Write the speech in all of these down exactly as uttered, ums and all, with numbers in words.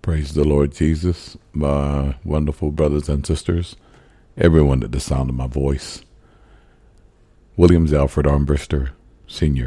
Praise the Lord Jesus, my wonderful brothers and sisters, everyone at the sound of my voice. Williams Alfred Armbruster, Senior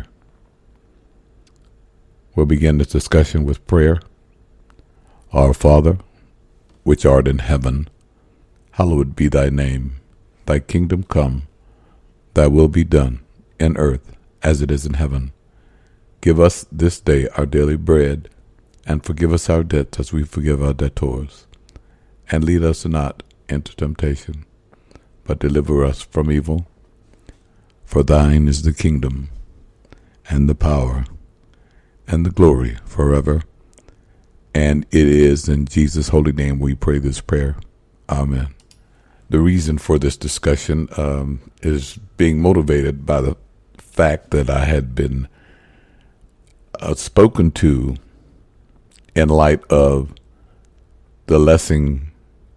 We'll begin this discussion with prayer. Our Father, which art in heaven, hallowed be thy name. Thy kingdom come, thy will be done, in earth as it is in heaven. Give us this day our daily bread, and forgive us our debts as we forgive our debtors. And lead us not into temptation, but deliver us from evil. For thine is the kingdom, and the power, and the glory forever. And it is in Jesus' holy name we pray this prayer. Amen. The reason for this discussion um, is being motivated by the fact that I had been uh, spoken to in light of the lesson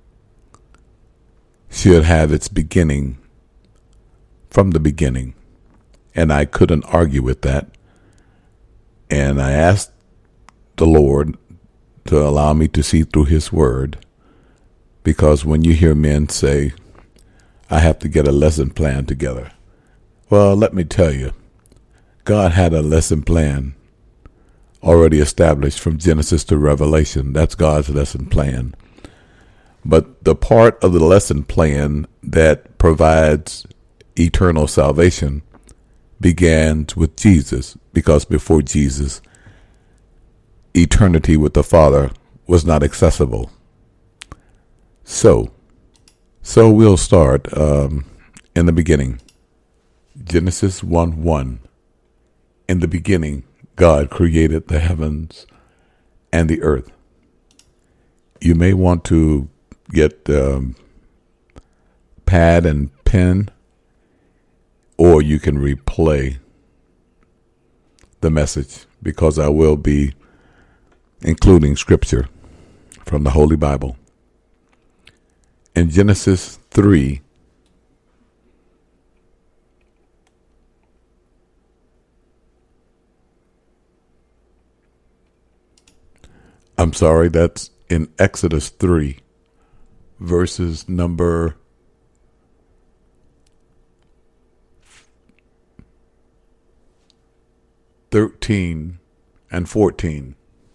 should have its beginning from the beginning. And I couldn't argue with that. And I asked the Lord to allow me to see through his word, because when you hear men say, I have to get a lesson plan together. Well, let me tell you, God had a lesson plan already established from Genesis to Revelation. That's God's lesson plan. But the part of the lesson plan that provides eternal salvation begins with Jesus, because before Jesus, eternity with the Father was not accessible. So, so we'll start um, in the beginning. Genesis one one. In the beginning, God created the heavens and the earth. You may want to get um, pad and pen, or you can replay the message, because I will be including scripture from the Holy Bible. In Genesis three, I'm sorry, that's in Exodus three, verses number thirteen and fourteen.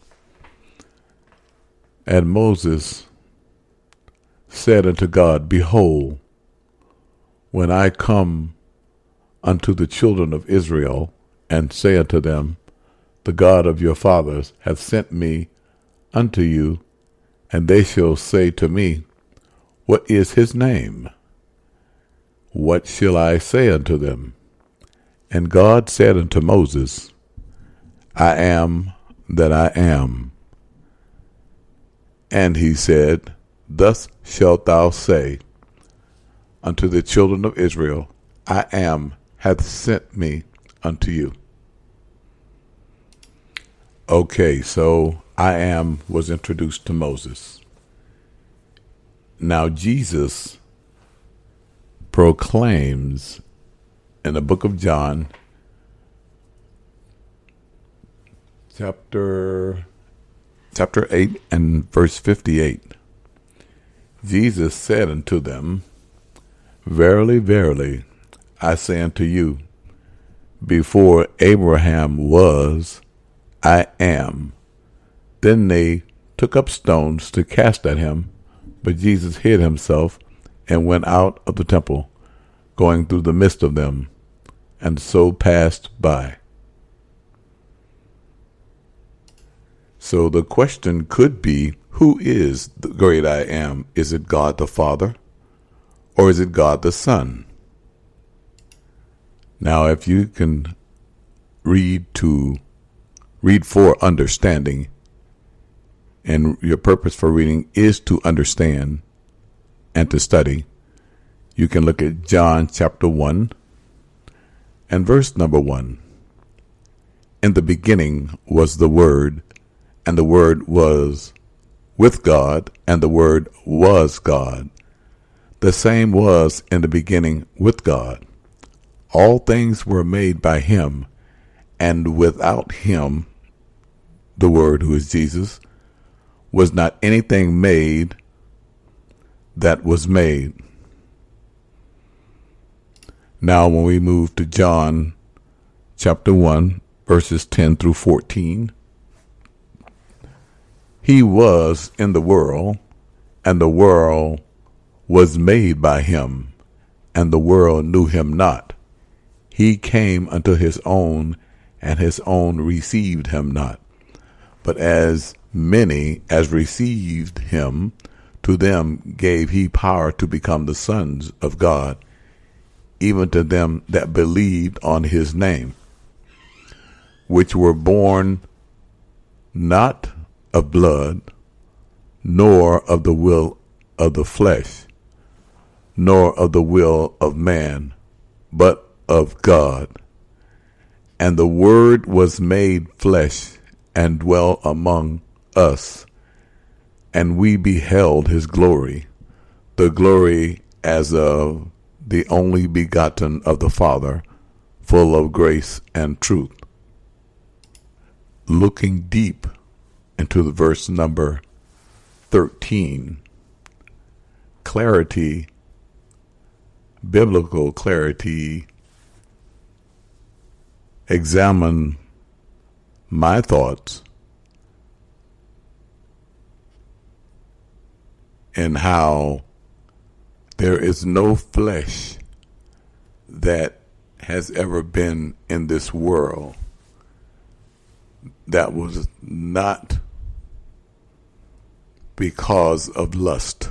And Moses said unto God, Behold, when I come unto the children of Israel, and say unto them, The God of your fathers hath sent me unto you, and they shall say to me, What is his name? What shall I say unto them? And God said unto Moses, I am that I am. And he said, Thus shalt thou say unto the children of Israel, I am hath sent me unto you. Okay, so I am was introduced to Moses. Now Jesus proclaims in the book of John, chapter chapter eight and verse fifty-eight, Jesus said unto them, Verily, verily, I say unto you, before Abraham was, I am. Then they took up stones to cast at him, but Jesus hid himself and went out of the temple, going through the midst of them, and so passed by. So the question could be, who is the great I am? Is it God the Father, or is it God the Son? Now, if you can read to read for understanding, and your purpose for reading is to understand and to study, you can look at John chapter one and verse number one. In the beginning was the Word, and the Word was with God, and the Word was God. The same was in the beginning with God. All things were made by him, and without him, the Word, who is Jesus, was not anything made that was made. Now, when we move to John chapter one, verses ten through fourteen, he was in the world, and the world was made by him, and the world knew him not. He came unto his own, and his own received him not. But as many as received him, to them gave he power to become the sons of God, even to them that believed on his name, which were born not of blood, nor of the will of the flesh, nor of the will of man, but of God. And the Word was made flesh and dwelt among us, and we beheld his glory, the glory as of the only begotten of the Father, full of grace and truth. Looking deep into the verse number thirteen, clarity, biblical clarity, examine my thoughts and how there is no flesh that has ever been in this world that was not because of lust.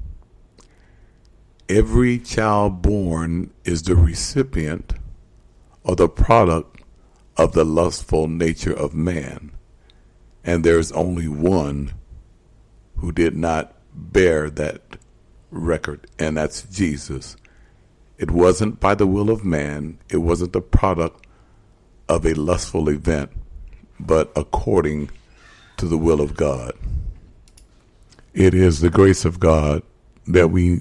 Every child born is the recipient or the product of the lustful nature of man, and there's only one who did not bear that record, and that's Jesus. It wasn't by the will of man, it wasn't the product of a lustful event, but according to the will of God. It is the grace of God that we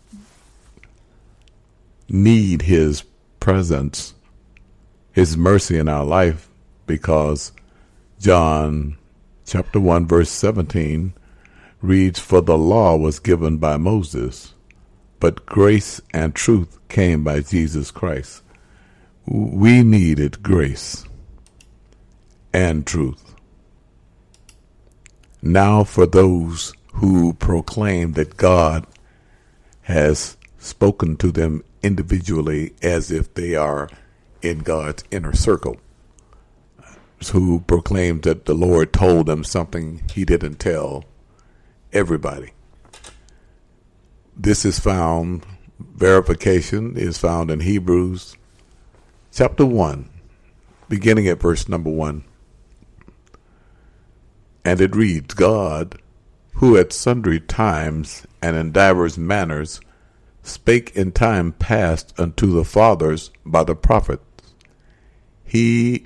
need his presence, his mercy in our life, because John chapter one verse seventeen reads, "For the law was given by Moses, but grace and truth came by Jesus Christ." We needed grace and truth. Now for those who proclaim that God has spoken to them individually as if they are in God's inner circle, who proclaim that the Lord told them something he didn't tell everybody. This is found, verification is found in Hebrews chapter one, beginning at verse number one. And it reads, "God, who at sundry times and in divers manners spake in time past unto the fathers by the prophets, he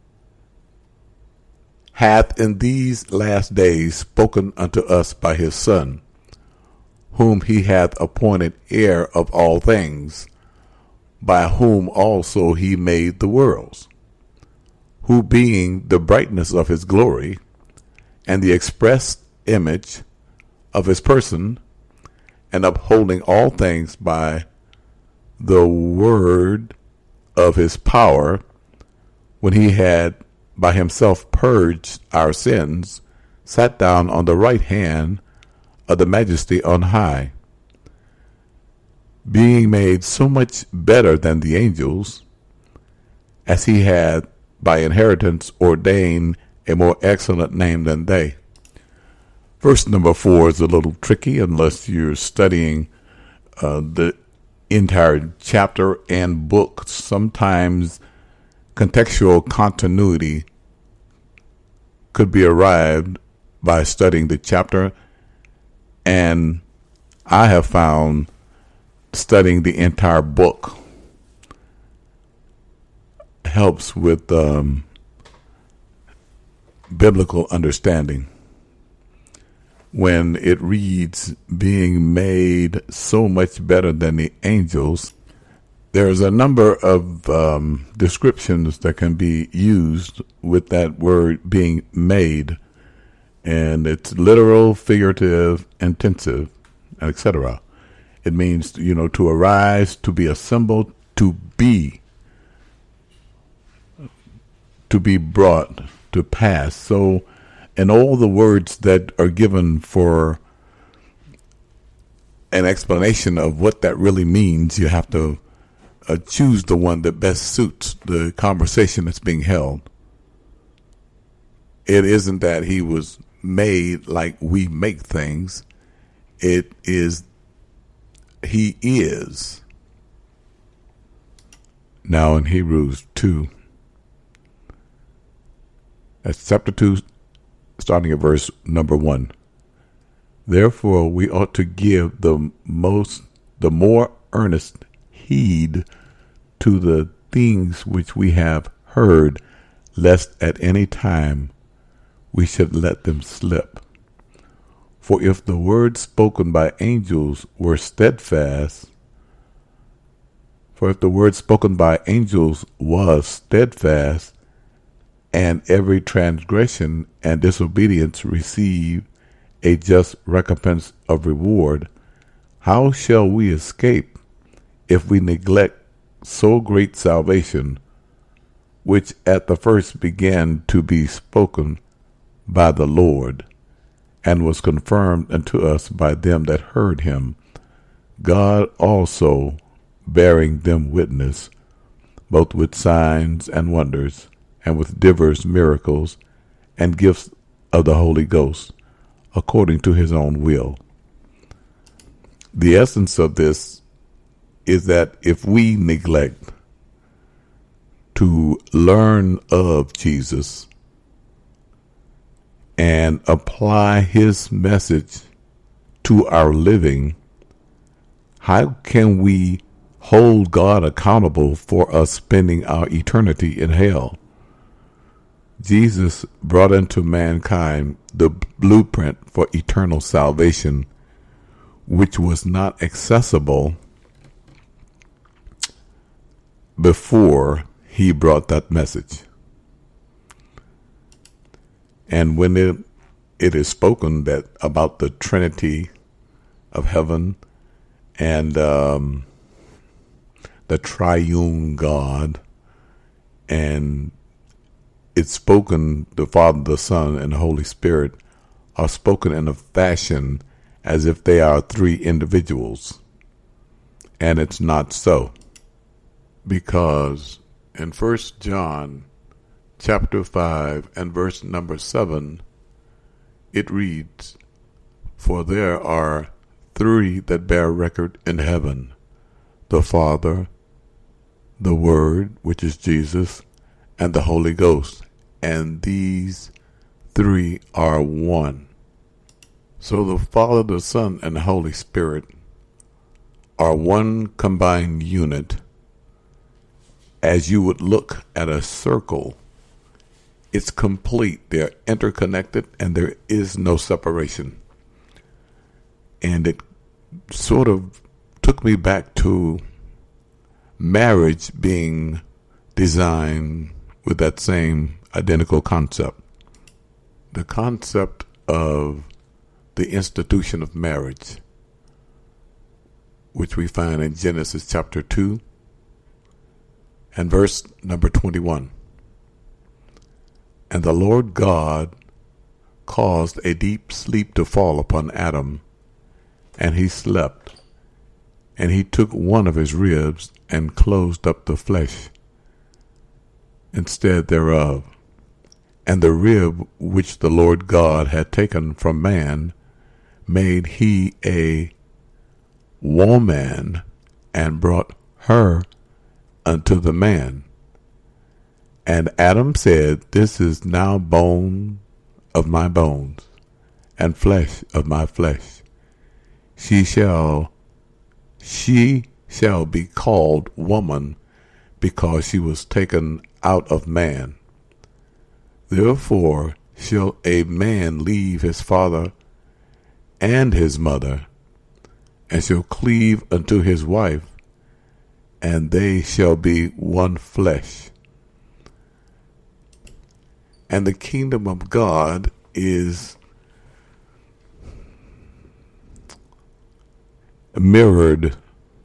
hath in these last days spoken unto us by his Son, whom he hath appointed heir of all things, by whom also he made the worlds, who being the brightness of his glory, and the express image of his person, and upholding all things by the word of his power, when he had by himself purged our sins, sat down on the right hand of the majesty on high, being made so much better than the angels, as he had by inheritance ordained a more excellent name than they." Verse number four is a little tricky unless you're studying uh, the entire chapter and book. Sometimes contextual continuity could be arrived by studying the chapter, and I have found studying the entire book helps with um, biblical understanding. When it reads, being made so much better than the angels, there's a number of um, descriptions that can be used with that word being made. And it's literal, figurative, intensive, et cetera. It means, you know, to arise, to be assembled, to be, to be brought to pass. So, and all the words that are given for an explanation of what that really means, you have to uh, choose the one that best suits the conversation that's being held. It isn't that he was made like we make things. It is, he is. Now in Hebrews two, that's chapter two, starting at verse number one. Therefore we ought to give the most, the more earnest heed to the things which we have heard, lest at any time we should let them slip. For if the word spoken by angels were steadfast, for if the word spoken by angels was steadfast, and every transgression and disobedience receive a just recompense of reward, how shall we escape if we neglect so great salvation, which at the first began to be spoken by the Lord, and was confirmed unto us by them that heard him, God also bearing them witness, both with signs and wonders, and with divers miracles and gifts of the Holy Ghost, according to his own will. The essence of this is that if we neglect to learn of Jesus and apply his message to our living, how can we hold God accountable for us spending our eternity in hell? Jesus brought into mankind the blueprint for eternal salvation, which was not accessible before he brought that message. And when it, it is spoken that about the Trinity of heaven and um, the triune God, and it's spoken, the Father, the Son, and the Holy Spirit are spoken in a fashion as if they are three individuals. And it's not so. Because in First John chapter five and verse number seven, it reads, For there are three that bear record in heaven, the Father, the Word, which is Jesus, and the Holy Ghost, and these three are one. So the Father, the Son, and the Holy Spirit are one combined unit. As you would look at a circle, it's complete. They're interconnected, and there is no separation. And it sort of took me back to marriage being designed with that same identical concept. The concept of the institution of marriage, which we find in Genesis chapter two and verse number twenty-one. And the Lord God caused a deep sleep to fall upon Adam, and he slept. And he took one of his ribs and closed up the flesh instead thereof. And the rib which the Lord God had taken from man made he a woman, and brought her unto the man. And Adam said, This is now bone of my bones, and flesh of my flesh. She shall, she shall be called woman, because she was taken out of man. Therefore shall a man leave his father and his mother, and shall cleave unto his wife, and they shall be one flesh. And the kingdom of God is mirrored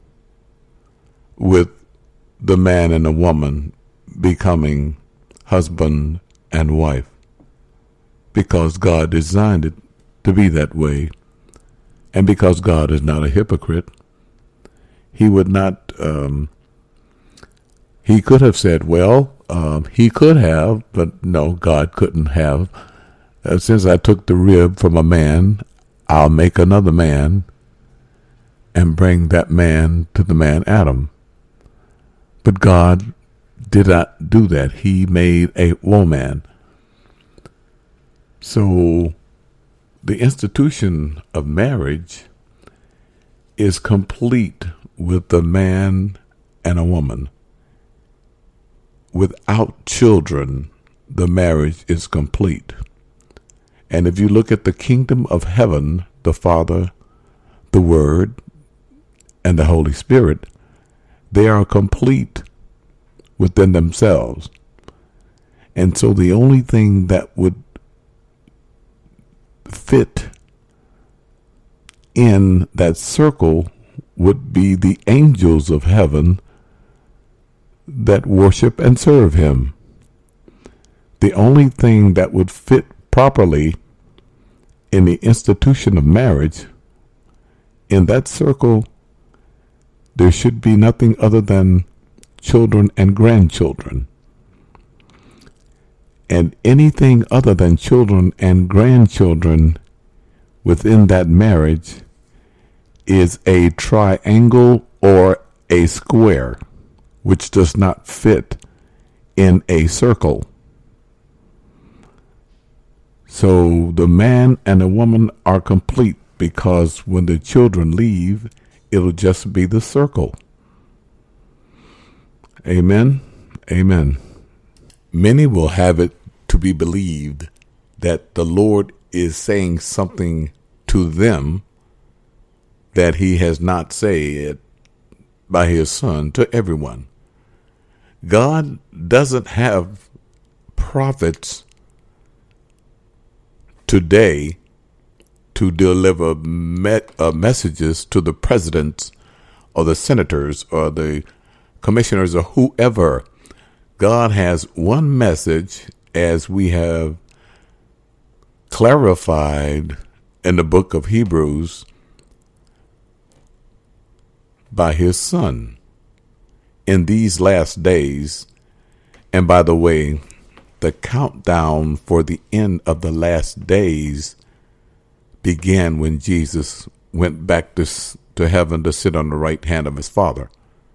with the man and the woman becoming husband and wife, because God designed it to be that way. And because God is not a hypocrite, he would not, um, he could have said, well, um, he could have, but no, God couldn't have. Uh, since I took the rib from a man, I'll make another man and bring that man to the man Adam. But God did not do that. He made a woman. So the institution of marriage is complete with the man and a woman. Without children, the marriage is complete. And if you look at the kingdom of heaven, the Father, the Word, and the Holy Spirit, they are complete within themselves. And so the only thing that would fit in that circle would be the angels of heaven that worship and serve him. The only thing that would fit properly in the institution of marriage, in that circle, there should be nothing other than children and grandchildren. And anything other than children and grandchildren within that marriage is a triangle or a square, which does not fit in a circle. So the man and the woman are complete, because when the children leave, it'll just be the circle. Amen. Amen. Many will have it to be believed that the Lord is saying something to them that he has not said by his Son to everyone. God doesn't have prophets today to deliver met, uh, messages to the presidents or the senators or the commissioners or whoever. God has one message, as we have clarified in the book of Hebrews, by his Son in these last days. And by the way, the countdown for the end of the last days began when Jesus went back to, to heaven to sit on the right hand of his Father.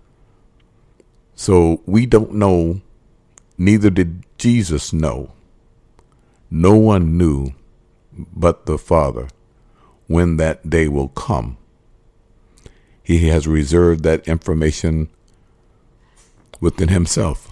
So we don't know, neither did Jesus know. No one knew but the Father when that day will come. He has reserved that information within himself.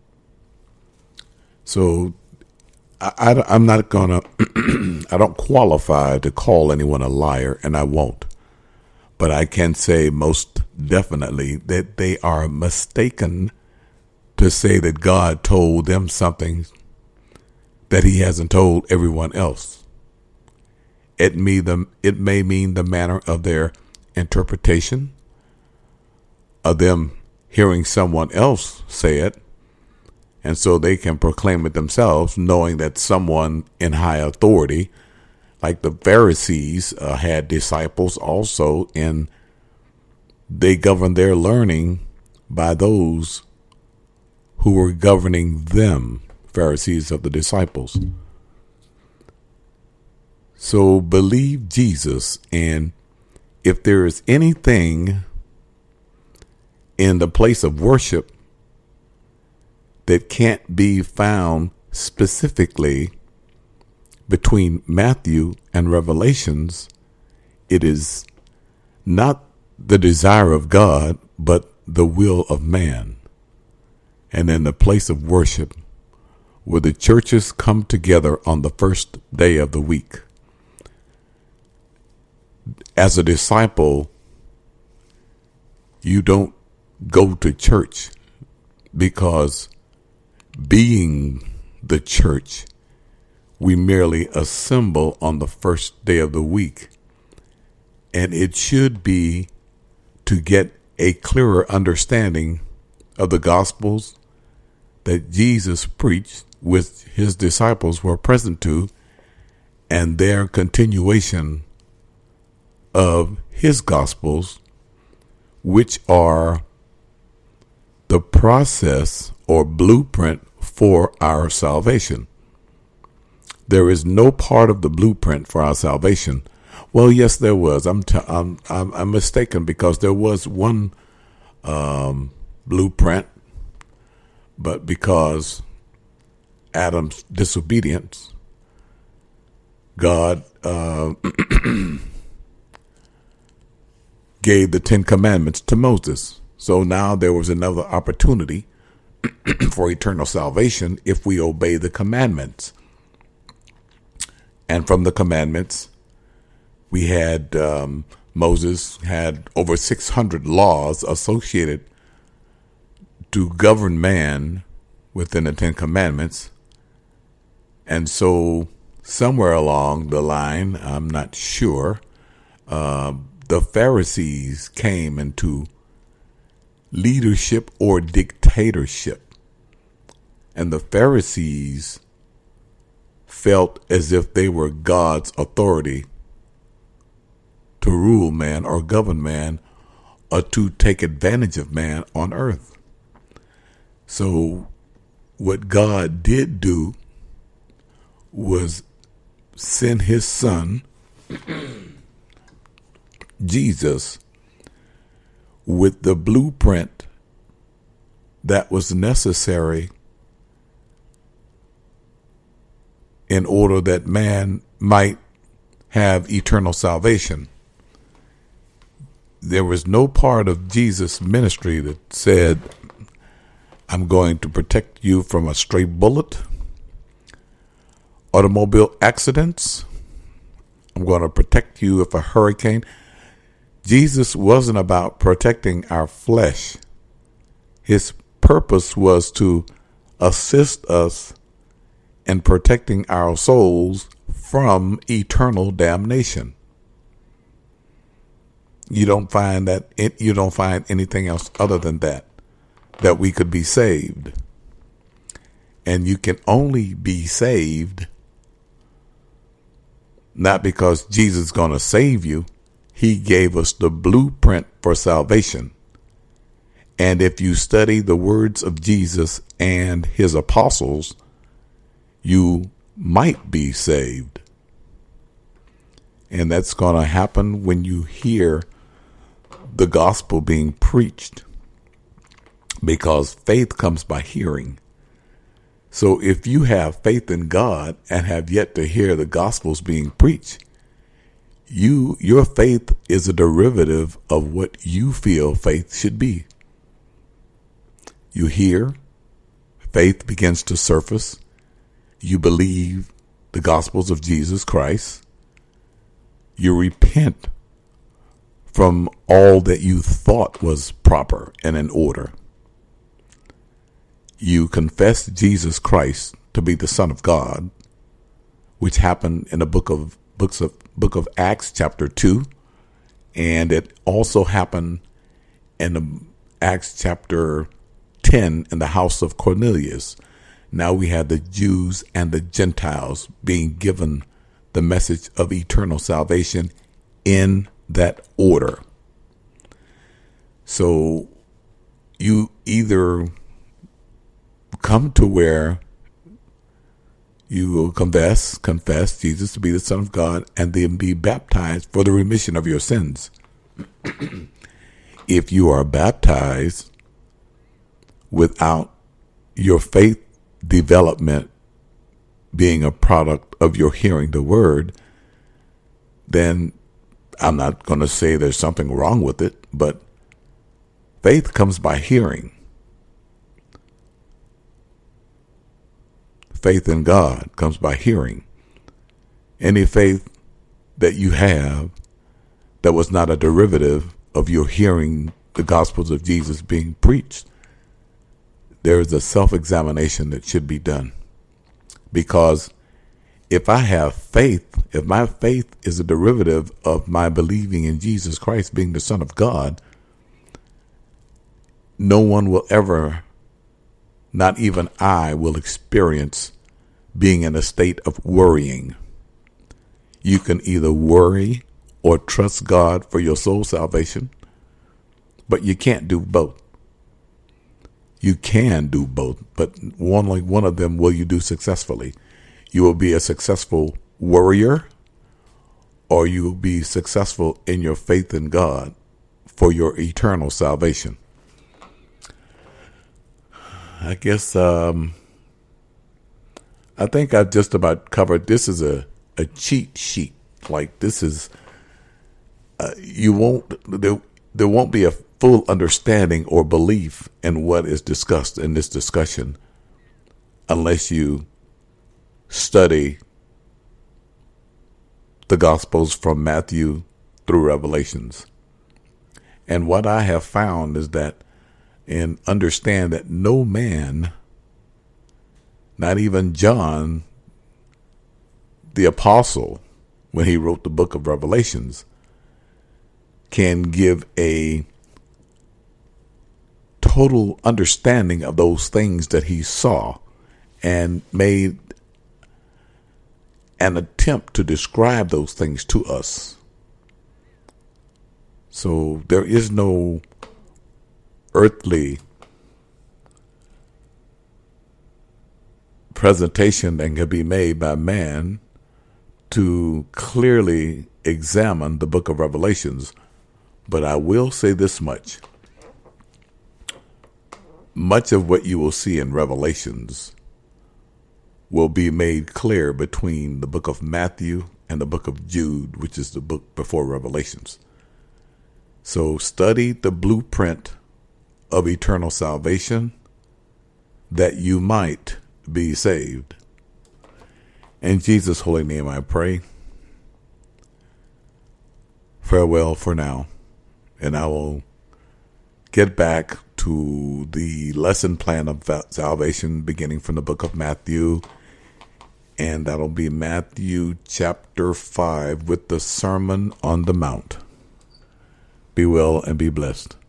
So I, I, I'm not going to, I don't qualify to call anyone a liar, and I won't. But I can say most definitely that they are mistaken to say that God told them something that he hasn't told everyone else. It may, the, it may mean the manner of their interpretation, of them hearing someone else say it, and so they can proclaim it themselves, knowing that someone in high authority, like the Pharisees, uh, had disciples also, and they governed their learning by those who were governing them, Pharisees of the disciples. So believe Jesus, and if there is anything in the place of worship that can't be found specifically between Matthew and Revelations, it is not the desire of God, but the will of man. And in the place of worship, where the churches come together on the first day of the week. As a disciple, you don't go to church because, being the church, we merely assemble on the first day of the week. And it should be to get a clearer understanding of the Gospels that Jesus preached, with his disciples were present to, and their continuation of his Gospels, which are the process or blueprint for our salvation. There is no part of the blueprint for our salvation. Well, yes, there was. I'm t- I'm, I'm I'm mistaken, because there was one um, blueprint, but because Adam's disobedience, God uh, gave the Ten Commandments to Moses. So now there was another opportunity for eternal salvation if we obey the commandments. And from the commandments, we had um, Moses had over six hundred laws associated to govern man within the Ten Commandments. And so somewhere along the line, I'm not sure, uh, the Pharisees came into leadership or dictatorship. And the Pharisees felt as if they were God's authority to rule man or govern man, or to take advantage of man on earth. So what God did do was send his son, Jesus, with the blueprint that was necessary in order that man might have eternal salvation. There was no part of Jesus' ministry that said, I'm going to protect you from a stray bullet, automobile accidents. I'm going to protect you if a hurricane. Jesus wasn't about protecting our flesh. His purpose was to assist us in protecting our souls from eternal damnation. You don't find that it, you don't find anything else other than that, that we could be saved. And you can only be saved not because Jesus is going to save you. He gave us the blueprint for salvation. And if you study the words of Jesus and his apostles, you might be saved. And that's going to happen when you hear the gospel being preached, because faith comes by hearing. So if you have faith in God and have yet to hear the gospels being preached, you your faith is a derivative of what you feel faith should be. You hear, faith begins to surface. You believe the gospels of Jesus Christ. You repent from all that you thought was proper and in order. You confess Jesus Christ to be the Son of God, which happened in the book of books of book of Acts chapter two, and it also happened in the Acts chapter ten in the house of Cornelius. Now we have the Jews and the Gentiles being given the message of eternal salvation in that order. So you either come to where you will confess, confess Jesus to be the Son of God, and then be baptized for the remission of your sins. If you are baptized without your faith development being a product of your hearing the word, then I'm not going to say there's something wrong with it, but faith comes by hearing. Faith in God comes by hearing. Any faith that you have that was not a derivative of your hearing the gospels of Jesus being preached, there is a self-examination that should be done. Because if I have faith, if my faith is a derivative of my believing in Jesus Christ being the Son of God, no one will ever, not even I, will experience being in a state of worrying. You can either worry or trust God for your soul salvation, but you can't do both. You can do both, but one like one of them will you do successfully. You will be a successful worrier, or you will be successful in your faith in God for your eternal salvation. I guess um, I think I've just about covered. This is a, a cheat sheet. Like this is, uh, you won't, there, there won't be a full understanding or belief in what is discussed in this discussion unless you study the Gospels from Matthew through Revelations. And what I have found is that, and understand that no man, not even John, the apostle, when he wrote the book of Revelations, can give a total understanding of those things that he saw and made an attempt to describe those things to us. So there is no earthly presentation that can be made by man to clearly examine the book of Revelations. But I will say this much. Much of what you will see in Revelations will be made clear between the book of Matthew and the book of Jude, which is the book before Revelations. So study the blueprint of eternal salvation that you might be saved. In Jesus' holy name I pray. Farewell for now, and I will get back to the lesson plan of salvation beginning from the book of Matthew, and that'll be Matthew chapter five with the Sermon on the Mount. Be well and be blessed.